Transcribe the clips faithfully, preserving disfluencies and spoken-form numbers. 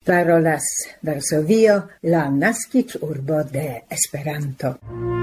Parolas Varsovio, la naskiĝurbo de Esperanto.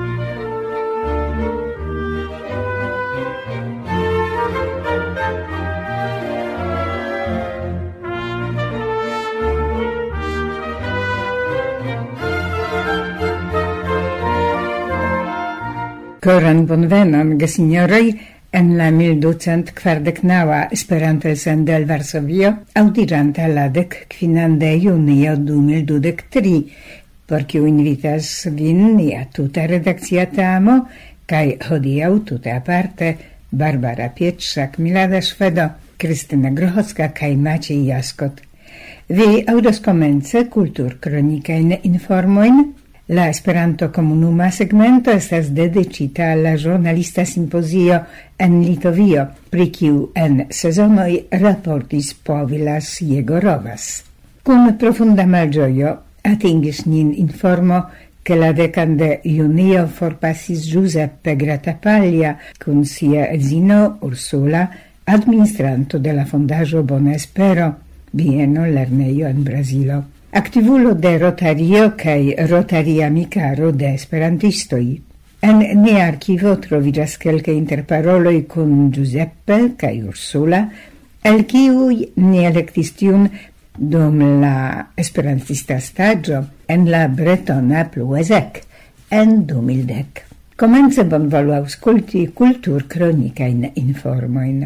Koran bonvenon, gesignoroj, en la mil ducent kvardek naŭa Esperanto-elsendo el Varsovio, aŭdiranta la dek kvinan de junio du mil dudek tri, por kiu invitas vin nia tuta redakcia teamo, kaj hodiaŭ tute aparte Barbara Pietrzak, Milada Szwedo, Krystyna Grochowska kaj Maciej Jaskot. Vi aŭdos komence kulturkronikajn informojn. La Esperanto komunuma segmento estas dedicita alla giornalista simposio en Litovio, pri kiu en sezonoj raportis Povilas Jegorovas. Kun profunda malĝojo atingis nin informo, che la dekan de junio forpasis Giuseppe Grattapaglia kun sia edzino Ursula, administranto de la fondaĵo Bona Espero, bieno lernejo en Brazilo. Aktivulo de Rotario kaj Rotaria Amicaro de Esperantistoj. En nia arkivo troviĝas kelkaj interparoloj kun Giuseppe kaj Ursula, el kiuj ni elektis tiun dum la esperantista staĝo en la bretona Pluezek en du mil dek. Komence bonvolu aŭskulti kulturkronikajn informojn.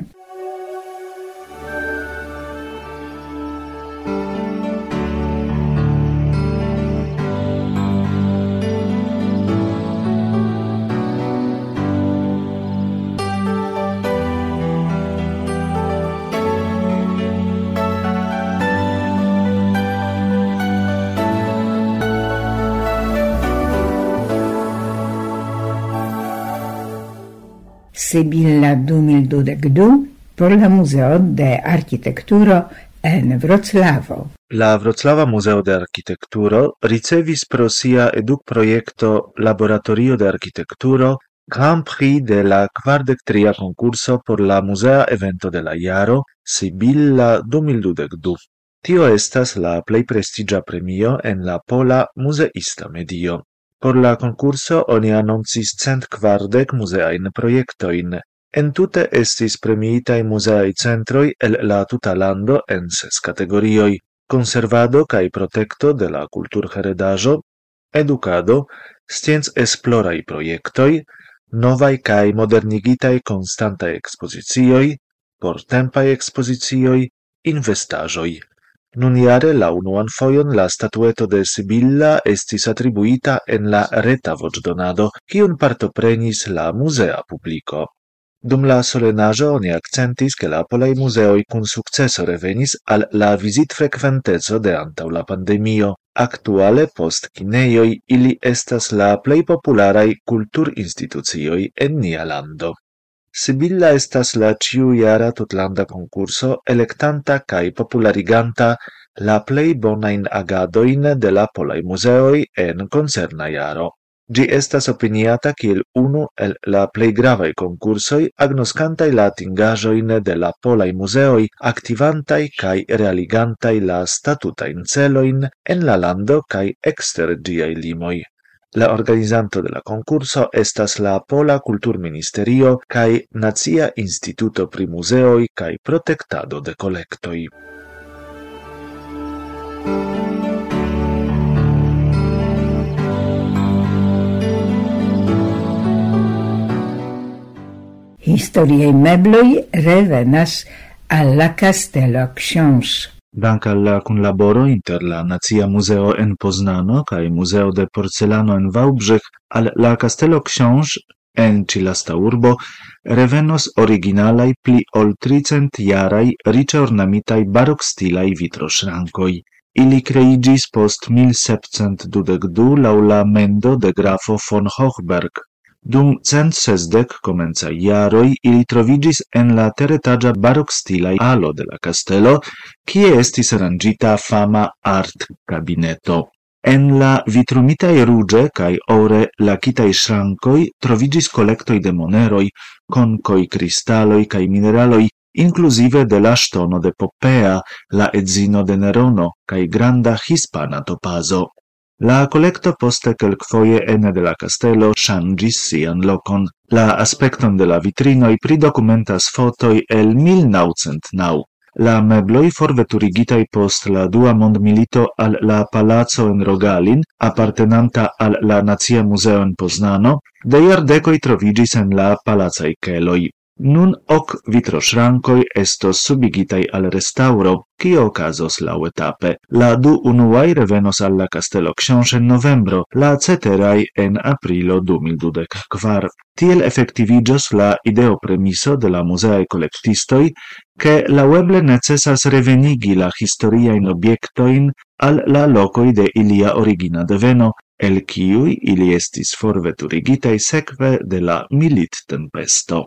Sibilla du mil dudek du por la Museo de Architekturo en Wroclavo. La Wroclava Museo de Architekturo ricevis pro sia edukprojekto Laboratorio de Architekturo Grand Prix de la kvardek tria konkurso por la muzea evento de la jaro Sibilla du mil dudek du. Tio estas la plej prestiĝa premio en la pola muzeista medio. Por la concurso oni annoncis cent kvardek muzeajn projektojn. Entute estis premiitaj muzeaj centroj el la tuta lando en ses kategorioj: konservado kaj protekto de la kulturheredaĵo, edukado, scienc-esploraj projektoj, novaj kaj modernigitaj konstantaj ekspozicioj, portempaj ekspozicioj, investaĵoj. Nunjare la unuan fojon la statueto de Sibilla estis atribuita en la reta voĉdonado, kiun partoprenis la muzea publiko. Dum la solenaĵo oni akcentis, ke la polaj muzeoj kun sukceso revenis al la vizitfrekventeco de antaŭ la pandemio. Aktuale post kinejoj ili estas la plej popularaj kulturinstitucioj en nia lando. Sibilla estas la ĉiujara tutlanda konkurso elektanta kaj populariganta la plej bonajn agadojn de la polaj muzeoj en koncerna jaro. Ĝi estas opiniata kiel unu el la plej gravaj konkursoj agnoskantaj la atingaĵojn de la polaj muzeoj, aktivantaj kaj realigantaj la statutajn celojn en la lando kaj ekster ĝiaj limoj. La organizanto de la concurso estas la Pola Kulturministerio kaj Nacia Instituto pri Muzeoj kaj Protektado de Kolektoj. Historiaj mebloj revenas al la Kastelo Książ. Dank al la kunlaboro inter la Nacia Muzeo en Poznano kaj Muzeo de Porcelano en Wałbrzych al la Kastelo Książ en ĉi lasta urbo revenos originalaj pli ol tricent-jaraj riĉe ornamitaj barokstilaj vitroŝrankoj. Ili kreiĝis post mil sepcent dudek du laŭ la mendo de grafo von Hochberg. Dum cent sesdek komencaj jaroj ili troviĝis en la teretaĝa barokstilaj alo de la kastelo, kie estis aranĝita fama art-kabineto. En la vitrumitaj ruĝe kaj ore lakitaj ŝrankoj troviĝis kolektoj de moneroj, konkoj, kristaloj kaj mineraloj inclusive de la Stono de Poppea, la edzino de Nerono, cae granda hispana topazo. La collecto poste quelquefoje ene de la castello changis sian locon. La aspecton de la vitrinoi pridocumentas fotoi el mil naucent nau. La mebloi forveturigitai post la dua mondmilito al la palazzo en Rogalin, appartenanta al la Nazia Museo en Poznano, de iardecoi trovigis en la palazai celoi. Nun hoc vitroschrancoi estos subigitai al restauro, cio casos lauetape. La du unuai revenos alla Castello Książ en novembro, la ceterai en aprilo du mil dudek kvar. Tiel effectivigios la ideo premiso de la museae collectistoi, che laueble necessas revenigi la historiain obiectoin al la locoi de ilia origina deveno, el ciui ili estis forveturigitai sekve de la milit tempesto.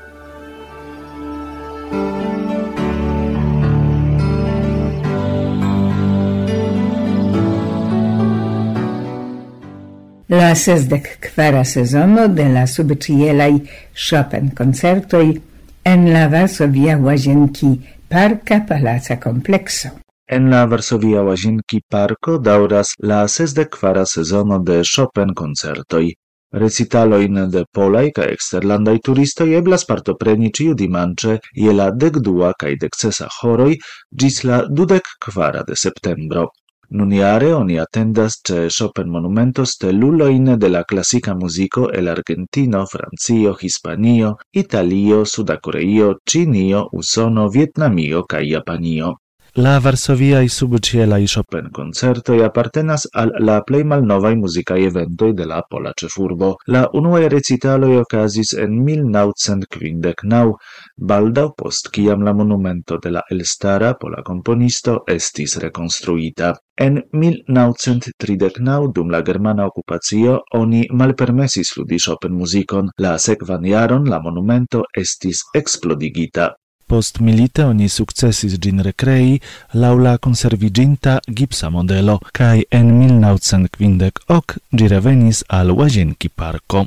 La sesdec quara sezono de la subcielai Chopin concertoi en la Varsovia Łazienki Parka Palaca Complexo. En la Varsovia Łazienki Parko dauras la sesdec quara sezono de Chopin concertoi. Recitaloin de polai ca exterlandai turistoi eblas partopreni ciu dimanche je la decdua cae decesa horoi gis la dudec quara de septembro. Nuniare oni attendas ce Chopin monumento stelluloin de la classica musico el Argentino, Francio, Hispanio, Italio, Sudakoreio, Cinio, Usono, Vietnamio ca Japanio. La Varsoviai subcielai Chopin concertoi appartenas al la plei malnovai musicae eventoi de la pola cefurbo. La unuae recitaloi ocasis en mil naucent quindec nau, baldau post ciam la monumento de la elstara pola componisto estis reconstruita. En mil naucent tridec nau, dum la germana occupatio, oni malpermesis ludi Chopin musicon. La sekvan jaron la monumento estis explodigita. Post milite oni successis gin recrei lau la conserviginta gipsa modelo, cae en mil naucent quindec hoc gi revenis al Łazienki Parko.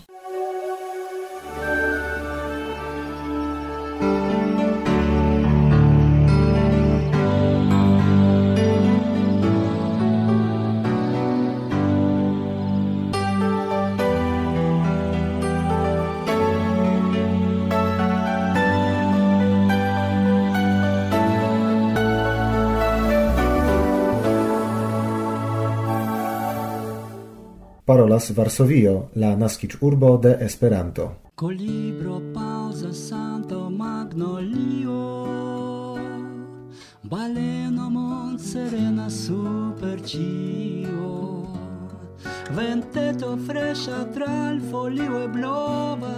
Parolas Varsovio, la naskic urbo de Esperanto. Colibro pausa santo magnolio, baleno mont serena super cio, venteto fresca tra il folio e blovas,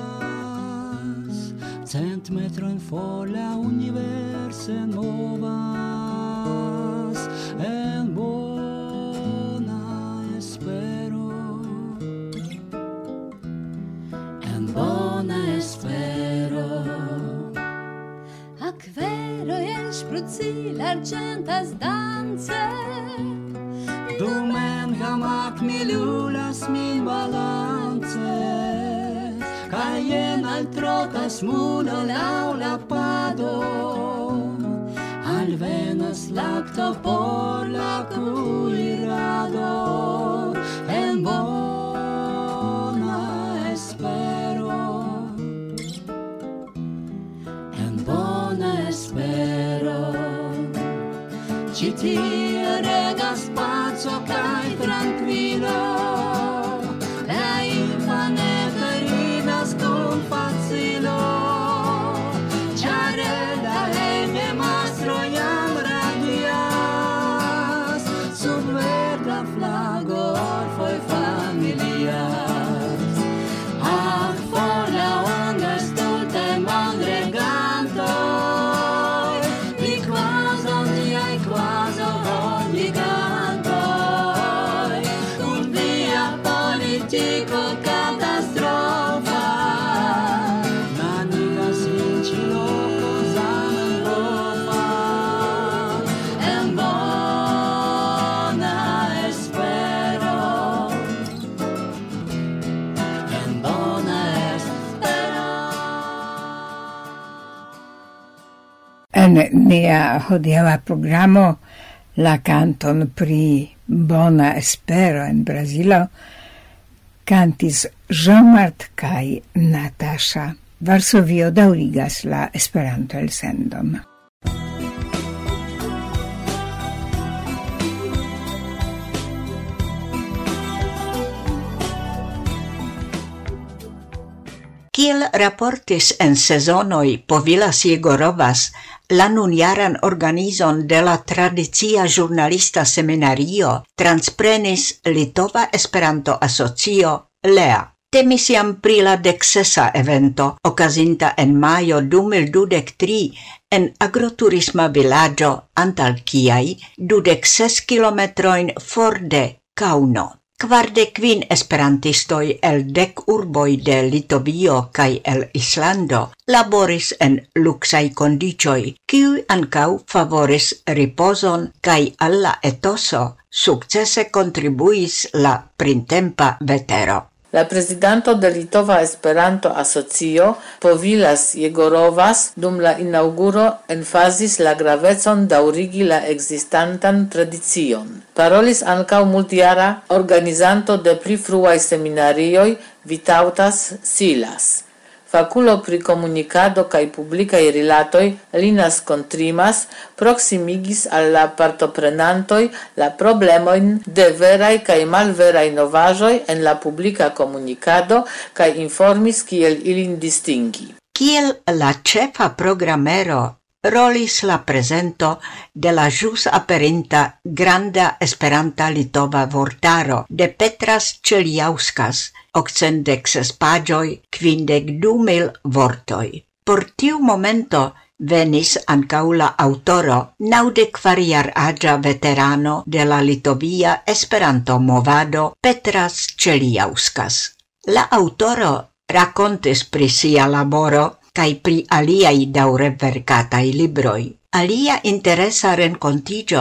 cent metro in folla universe movas, en bona espero. Bona espero. Aquero en spruzi l'argentas dance, Dum en hamac mi lulas min balance, Cae en altrotas mulo lau la pado, Alvenas lacto por la cuirado, En bona espero. Bona espero. Ci tie regas paco cae tranquilo, la infaneta ridas con facilo, ciare la hejme mastro jam radias, En nia hodiaŭa programo la canton pri bona espero en Brazilo cantis Jean-Marc kaj Natasha. Varsovio daŭrigas la Esperanto elsendon. Kiel raportis en sezonoj Povilas Jegorovas la nunjaran organizon de la tradicia ĵurnalista seminario transprenis Litova Esperanto-Asocio L E A. Temis jam pri la deksesa evento okazinta en majo du mil dudek tri en agroturisma vilaĝo antaŭ kiaj dudek ses kilometrojn for de Kauno. Kvardek kvin esperantistoj el dek urboj de Litovio kaj el Islando laboris en luksaj kondiĉoj, kiuj ankaŭ favoris ripozon kaj al la etoso sukcese kontribuis la printempa vetero. La prezidanto de Litova Esperanto-Asocio Povilas Jegorovas dum la inaŭguro emfazis la gravecon daŭrigi la ekzistantan tradicion. Parolis ankaŭ multjara organizanto de pli fruaj seminarioj Vitautas Silas. Fakulo pri komunikado kaj publikaj rilatoj Linas Kontrimas proksimigis al la partoprenantoj la problemojn de veraj kaj malveraj novaĵoj en la publika komunikado kaj informis kiel ilin distingi. Kiel la ĉefa programero rolis la prezento de la ĵus aperinta granda Esperanta litova vortaro de Petras Ĉeliauskas, okcent ses paĝoj, kvindek du mil vortoj. Por tiu momento venis ankaŭ la aŭtoro, naŭdekvarjaraĝa veterano de la litovia Esperanto-movado Petras Ĉeliauskas. La aŭtoro rakontis pri sia laboro kaj pri aliaj daŭre verkataj libroj. Alia interesa renkontiĝo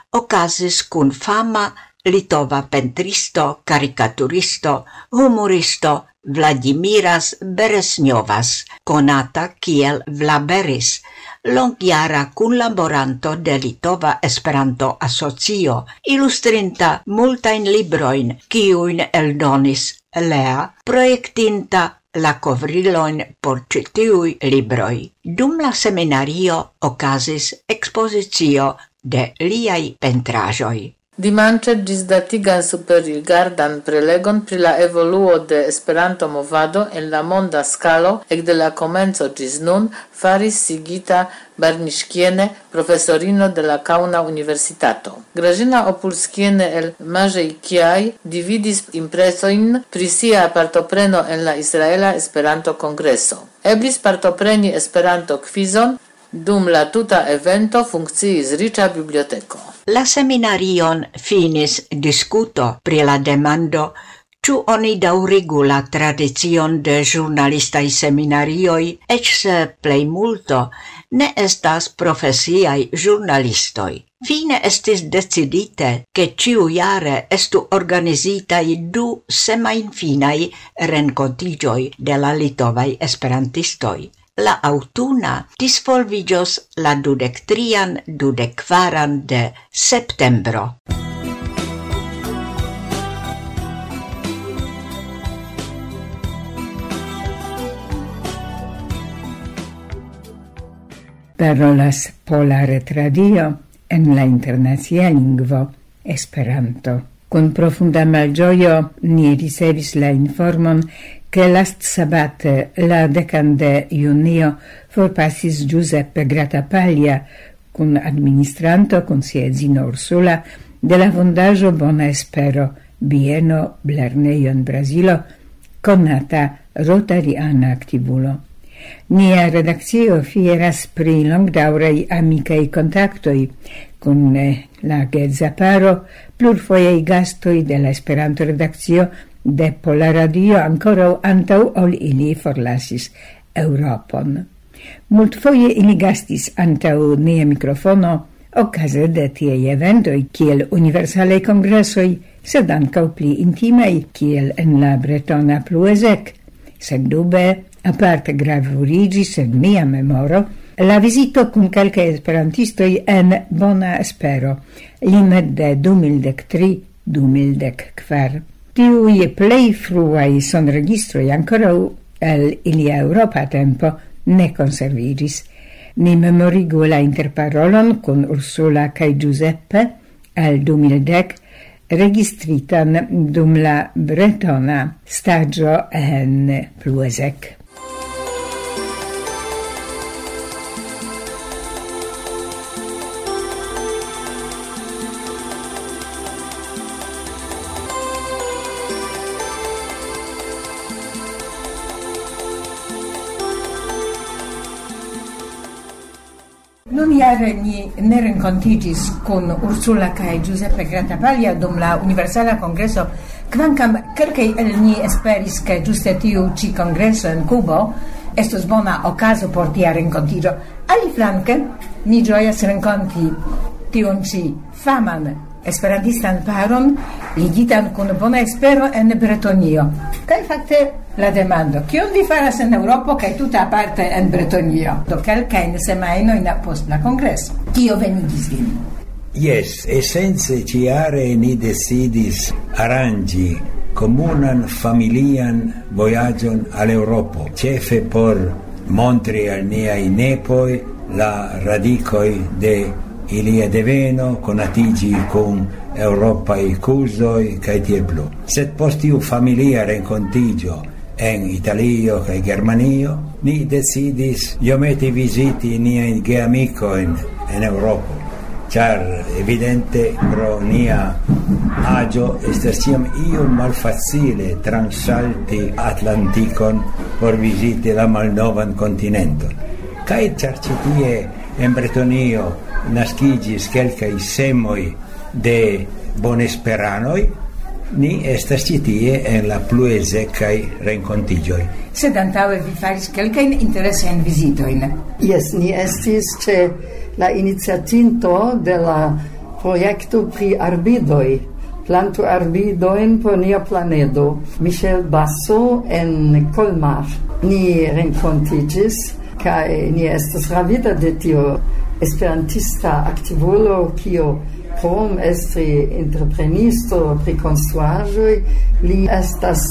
okazis kun fama litova pentristo, karikaturisto, humoristo Vladimiras Beresňovas, konata kiel Vlaberis, longjara kunlaboranto de Litova Esperanto-Asocio, ilustrinta multajn librojn, kiujn eldonis L E A, projektinta la kovrilojn por ĉi tiuj libroj. Dum la seminario okazis ekspozicio de liaj pentraĵoj. Dimanĉe ĝisdatigan superrigardan prelegon pri la evoluo de Esperanto-movado en la monda skalo ekde la komenco ĝis nun faris Sigita Barniŝkiene, profesorino de la Kaŭna Universitato. Grażyna Opulskiene el Maĵejkiaj dividis impresojn pri sia partopreno en la Israela Esperanto-kongreso. Eblis partopreni Esperanto-kvizon, dum la tuta evento funkciis riĉa biblioteko. La seminarion finis diskuto pri la demando ĉu oni daŭrigu la tradicion de ĵurnalistaj seminarioj, eĉ se plejmulto ne estas profesiaj ĵurnalistoj. Fine estis decidite, ke ĉiujare estu organizitaj du semajnfinaj renkontiĝoj de la litovaj esperantistoj. La aŭtuna disvolviĝos la dudek trian dudek kvaran de septembro. Parolas Pola Retradio en la internacia lingvo Esperanto. Kun profunda malĝojo ni ricevis la informon che last sabate la decan de junio forpasis Giuseppe Grattapaglia cum administranto con sia edzino Ursula de la fondaĵo Bona Espero bieno Blernejo en Brazilo, konata rotariana aktivulo. Nia redakcio fieras pri longdaŭraj amikaj kontaktoj kun la geedza paro, plurfojaj gastoj de la Esperanto-redakcio de Pola Radio ankoraŭ antaŭ ol ili forlasis Eŭropon. Multfoje ili gastis antaŭ nia mikrofono okaze de tiaj eventoj kiel universalaj kongresoj, sed ankaŭ pli intimaj kiel en la bretona Pluezek. Sendube aparte gravuriĝis en mia memoro La visito cum calca esperantistoi en Bona Espero, limet de du mil tri du mil kvar. Tiui plei fruai son registroi ancora el ilia Europa tempo ne conserviris. Ni memorigu la interparolon con Ursula kai Giuseppe el du mil dec registritan dum la bretona stagio en Pluesec. Nun jare ni ne rencontigis con Ursula kai Giuseppe Grattapaglia dum la Universala Congresso, quancam quelcei el ni esperis che giuste tiu ci congresso in Cubo estos bona ocaso por tia rencontigio. Aliflanque, ni gioias renconti tion ci faman esperantistan paron ligitan con Bona Espero en Bretonio. Kai fakte la demando, kion vi faras en Europo kaj tuta aparte en Bretonio? Do kelkajn semajnojn post la kongreso. Kio venigis vin? Yes, essence ciare ni decidis arangi comunan familian voyagion al Europo, cefe por montri al niai nepoi la radicoi de ilia deveno, conatigi cum Europai cusoi, cae tiel plu. Sed post tiu familia rencontigio en Italio cae Germanio, ni decidis iometi visiti niai geamicoin en Europo, char evidente pro nia agio estes ciam iom malfacile transalti Atlanticon por visiti la malnovan continenton. Cae char citie en Bretonio nascigis quelcai semoi de bonesperanoi, ni estas citie en la Pluesecai rencontigioi. Sed antaue vi faris quelcain interessen visitoin? Yes, ni estis ce la iniziatinto de la proiecto pri arbidoi, plantu arbidoin por nia planedo, Michel Basso en Colmar. Ni rencontigis, cae ni estas ravita de tio esperantista activulo, kio krom estri entreprenisto pri konstruaĵoj, li estas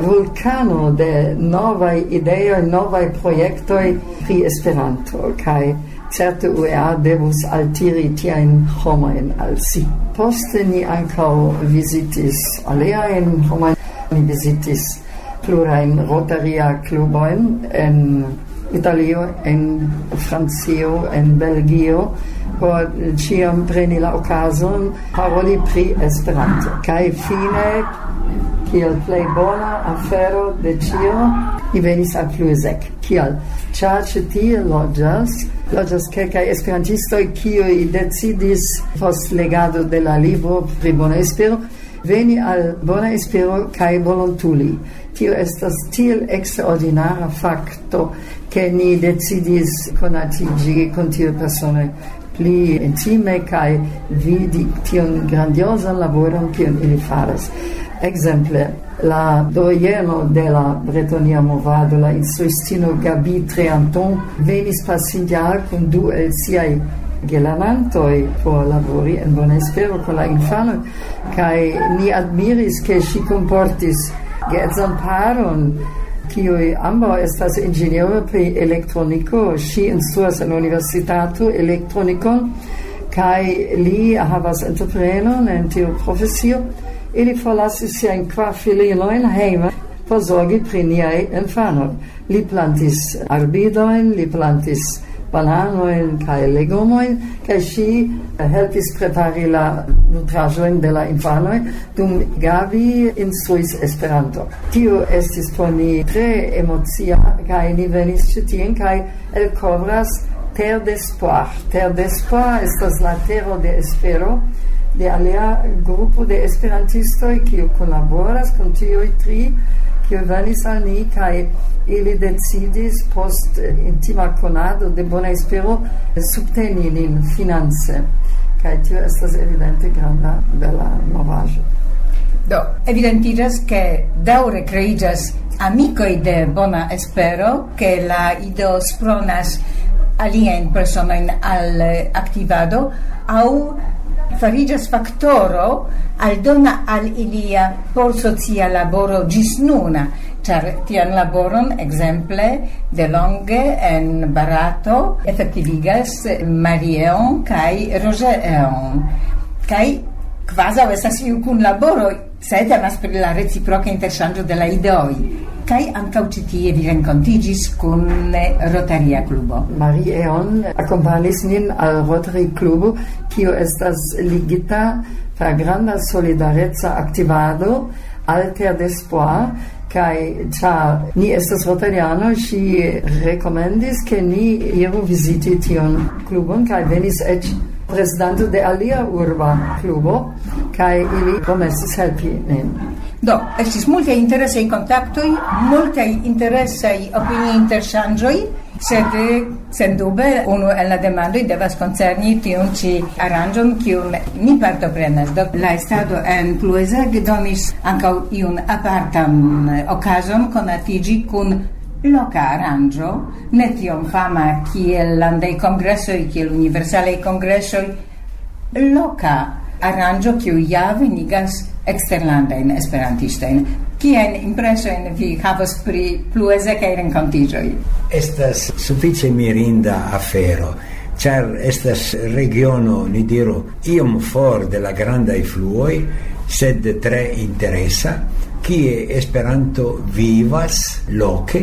vulkano de novaj ideoj, novaj projektoj pri Esperanto, kaj certe U E A devus altiri tiajn homojn al si. Poste ni ankaŭ vizitis aliajn homojn, ni vizitis plurajn rotaria klubojn en Italio, en Francio, en Belgio, por ciam preni la occasion paroli pri Esperanto. Kai fine, kiel plei bona afero de cio, ni venis al Pluesec. Kiel? Cia ce tie loĝas, loĝas kelkaj esperantistoj, kiuj decidis post legado de la libro pri Bona Espero, veni al Bona Espero kai volontuli. Tio estas tiel extraordinara facto, che ni decidis conatigi con tio persone pli intime kai vidi tion grandiosan laboron kion ili faras. Exemple, la doyeno de la Bretonia movado, la instruistino Gabi Treanton, venis passindial con du el siai gelanantoi por labori en Bona Espero con la infano, kai ni admiris che si comportis geedzan paron, kiuj ambaŭ estas inĝeniero pri elektroniko, ŝi instruas en universitato elektronikon kaj li havas entreprenon en tiu profesio. Ili forlasis siajn kvar filinojn hejme por zorgi pri niaj infanoj. Li plantis arbidojn, li plantis bananojn kaj legomojn, kaj ŝi helpis prepari la nutraĵojn de la infanoj, dum Gabi instruis Esperanto. Tio estis por ni tre emocia, kaj ni venis ĉi tien kaj elkovras Terre d'Espoir. Terre d'Espoir estas la tero de espero de alia grupo de esperantistoj kiu kunlaboras kun tiuj tri kiu venis al ni kaj ili decidis post intima konado de Bona Espero subteni nin finance. Kaj tio estas evidente granda bela novaĵo. Do, evidentigas che daŭre kreiĝas amikoj de Bona Espero, ke la ideo spronas alien personoin al activado, au farigas factoro aldona al ilia por socia laboro gis nuna, char tian laboron, exemple, de longe en Barato, effettivigas Marie-Eon kai Roger-Eon. Kai quasi estas iu kun laboro, sed temas pri la reciproca interŝanĝo de la ideoj. Kai ankaŭ ĉi tie vi renkontiĝis kun Rotaria Klubo. Marie-Eon akompanis nin al Rotary Klubo, kio estas ligita per granda solidareca aktivado alter d'espoir, kai cha ni estas rotariano, ŝi rekomendis ke ni iru viziti tion klubon, kai venis eĉ prezidanto de alia urba klubo, kai ili promesis helpi nin. Do, estis multaj interesaj kontaktoj, multaj interesaj opinio-interŝanĝoj, sed sendube unu el la demandoj devas koncerni tiun ĉi aranĝon, kiun mi partoprenas. Do, la estado en Pluezeg donis ankaŭ iun apartan okazon konatiĝi kun loka aranĝo, ne tiom fama kiel landaj kongresoj, kiel universalaj kongresoj, loka aranĝo, kiu ja venigas eksterlandajn esperantistojn. Kiajn impresojn vi havas pri Pluezekaj renkontiĝoj? Estas sufiĉe mirinda afero, ĉar estas regiono, ni diru, iom for de la grandaj fluoj, sed tre interesa, kie Esperanto vivas loke,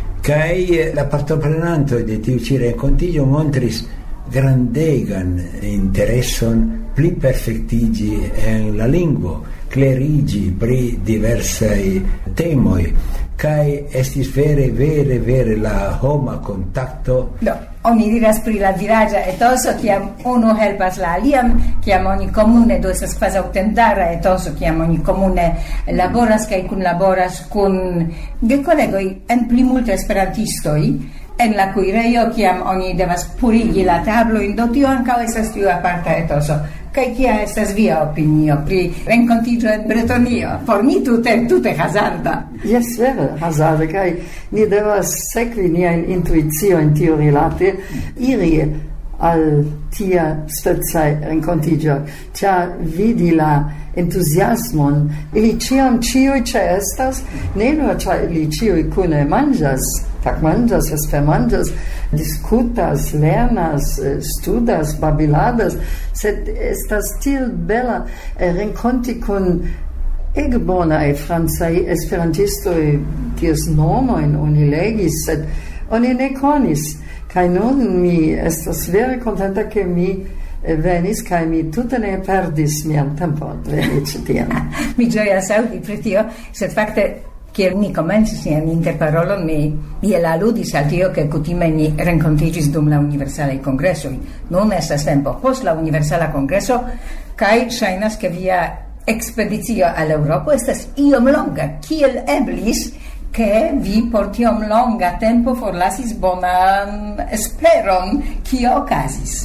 kaj la partoprenantoj de tiu ĉi renkontiĝo montris grandegan intereson pli perfektiĝi en la lingvo, klerigi pri diversaj temoj, kaj estis vere, vere, vere la homa kontakto. Do, oni diras pri la vilaĝa etoso, kiam unu helpas la alian, kiam oni komune, do estas kvazaŭ tendara etoso, kiam oni komune laboras kaj kunlaboras kun gekolegoj en pli multe esperantistoj, en la kuirejo, kiam oni devas purigi la tablojn, do tio ankaŭ estas tiu aparta etoso. Kaj kia estas via opinio pri renkontiĝo en Bretonio? Por mi tute, tute hazarda. Jes, vere, hazarde, kaj ni devas sekvi niajn intuiciojn tiurilate, iri al tia specaj renkontiĝoj, ĉar vidi la entuziasmon, ili ĉiam ĉiuj ĉeestas, ne nur ĉar ili ĉiuj kune manĝas, tagmanĝas, vespermanĝas, discutas, lernas, studas, babiladas, sed estas tiel bela renkonti kun ege bonaj francaj esperantistoj, kies nomojn oni legis, sed oni ne konis. Kaj nun mi estas vere kontenta, ke mi venis, kaj mi tute ne perdis mian tempon veni ĉi tien. Mi ĝojas aŭdi pri tio, sed fakte kiel ni komencis nian interparolon, mi iel aludis al tio, ke kutime ni renkontiĝis dum la universalaj kongresoj. Nun estas tempo post la universala kongreso, kaj ŝajnas, ke via ekspedicio al Eŭropo estas iom longa. Kiel eblis ke vi por tiom longa tempo forlasis bonan esperon? Kio okazis?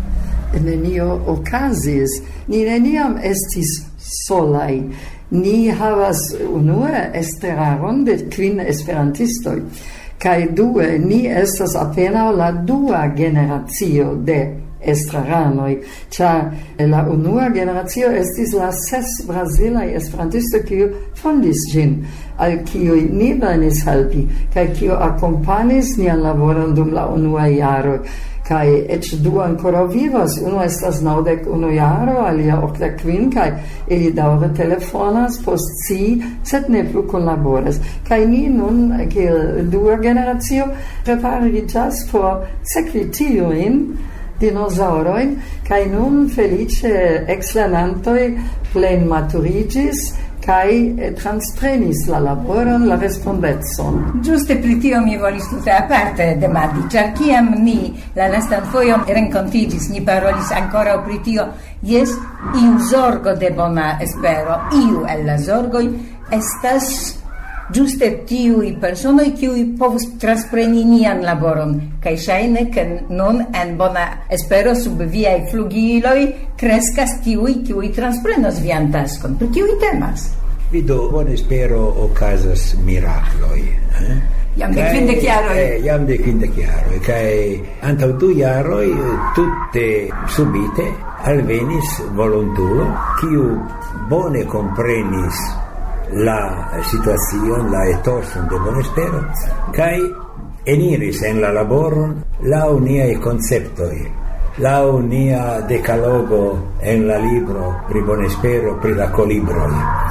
Nenio okazis. Ni neniam estis solaj. Ni havas unue esteraron de kvin esperantistoj, kaj due ni estas apenaŭ la dua generacio de estraranoj, ĉar la unua generacio estis la ses brazilaj esperantistoj, kiuj fondis ĝin, al kiuj ni venis helpi, kaj kiuj akompanis nian laboron dum la unuaj jaroj. Kai eĉ du ankoraŭ vivas, unu estas naŭdek unu jaro, alia okdek kvin, kaj ili daŭre telefonas post si, sed ne plu kunlaboras. Kaj ni nun, kiel dua generacio, prepariĝas por sekvi tiujn dinosaŭrojn, kaj nun feliĉe ekslernantoj plenmaturiĝis kaj transprenis la laboron, la respondecon. Ĝuste pri tio mi volis tute aparte demandi, ĉar kiam ni la lastan fojon renkontiĝis, ni parolis ankoraŭ pri tio, jes, iu zorgo de bona espero, iu el la zorgoj estas ĝuste tiuj personoj, kiuj povus transpreni nian laboron, kaj ŝajne, ke nun en bona espero sub viaj flugiloj kreskas tiuj, kiuj transprenos vian taskon. Pri kiuj temas? Vido, bone spero, ocasas mirakloj. Eh? Jam de kvindek jaroj. Eh, jam de kvindek jaroj. Kaj antaŭ du jaroj tute subite alvenis volontulo, kiu bone komprenis la situacion, la etoson de Bonespero, kaj eniris en la laboron laŭ niaj konceptoj, laŭ nia decalogo en la libro pri Bonespero, pri la colibroj.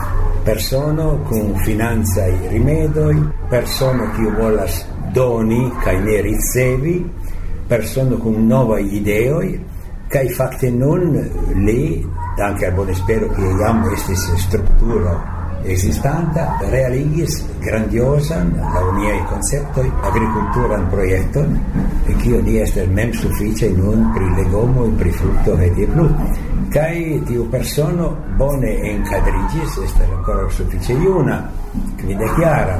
Persono kun financaj rimedoj, persono kiu volas doni kaj ne ricevi, persono kun novaj ideoj, kaj fakte nun li, danke al Bonespero, kiu jam estis strukturo existanta, realigis grandiosan, laŭ niaj konceptoj, agrikulturan projekton, kio li estas mem sufiĉe nun pri legomoj, pri fruktoj kaj tiel plu. Kaj tiu persono bone enkadriĝis, estas ankoraŭ sufiĉe juna, kvindekjara,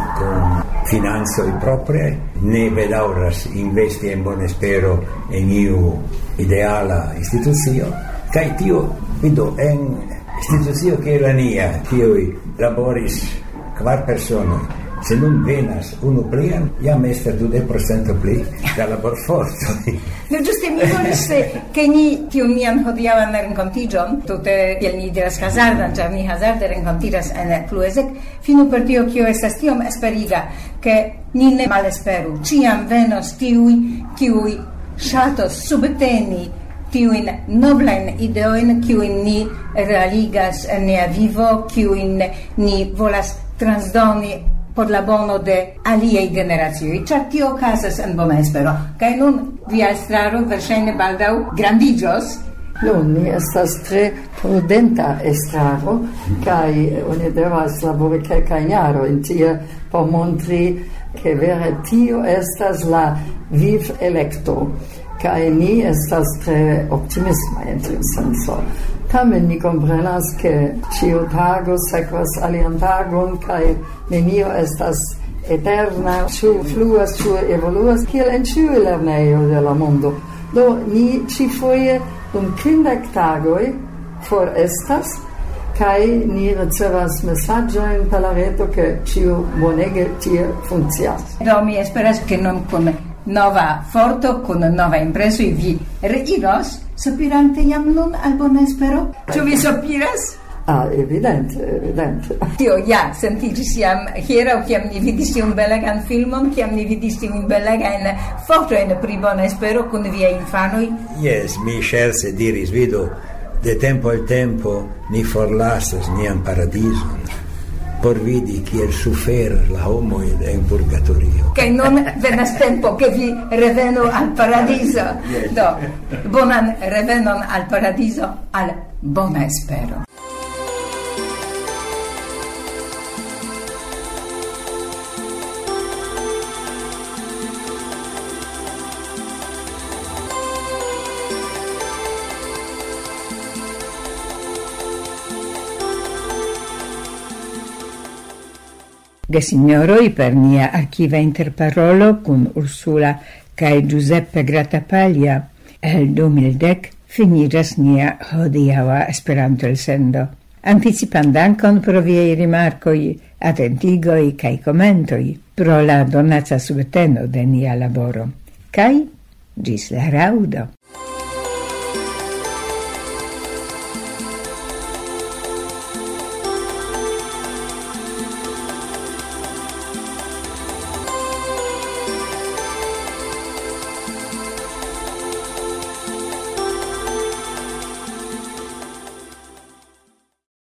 kun financoj propraj, ne bedaŭras investi en Bonespero en iu ideala institucio, kaj tio, vidu, en institucio che la nia, kiuj laboris kvar personoj, se nun venas unu plian, jam estas dudek procento pli da laborforto. No, ĝuste mi volis, ke ni tiun nian hodiaŭan renkontiĝon, tute kiel ni diras hazardan, ĉar ni hazarde renkontiĝas en Pluezek, finu per tio, kio estas tiom esperiga, ke ni ne malesperu. Ĉiam venos tiuj, kiuj ŝatos subteni tiuin noblajn ideojn, kiujn ni realigas en nia vivo, kiujn ni volas transdoni por la bono de aliaj generacioj, ĉar tio okazas en Bonespero. Kaj nun via estraro verŝajne baldaŭ grandiĝos. Nun, ni estas tre prudenta estraro, kaj oni devas labori kelkajn jarojn tie por montri ke vere tio estas la viv-elekto. Kaj ni estas tre optimisma en tiu senso. Tamen ni komprenas, ke ĉiu tago sekvas alian tagon, kaj nenio estas eterna, ĉu fluas, ĉu evoluas, kiel en ĉiuj lernejoj de la mondo. Do ni ĉifoje dum kvindek tagoj forestas, kaj ni ricevas mesaĝojn per la reto, ke ĉio bonege tie funkcias. Do mi esperas, ke nun kun nova forto, kun nova impreso vi reiros, sopirante jam nun al Bonespero? Ĉu vi sopiras? Ah, evidente, evidente. Tio ja sentiĝis jam hieraŭ, kiam ni vidis tiun belegan filmon, kiam ni vidis tiun belegajn fotojn pri Bonespero kun viaj infanoj? Yes, mi ŝerce diris, vidu, de tempo al tempo ni forlasas nian paradizon, por vidi kiel suferas la homoj en purgatorio. Kaj nun venas tempo ke vi revenu al paradizo. Do, bonan revenon al paradizo, al Bonespero. Gesignoroi, per nia archiva interparolo kun Ursula kaj Giuseppe Grattapaglia el du mil dek finiĝas nia hodiaŭa Esperanto-elsendo. Anticipan dankon pro viaj rimarkoj, atentigoj kaj komentoj pro la donaca subteno de nia laboro. Kaj ĝis la raŭdo.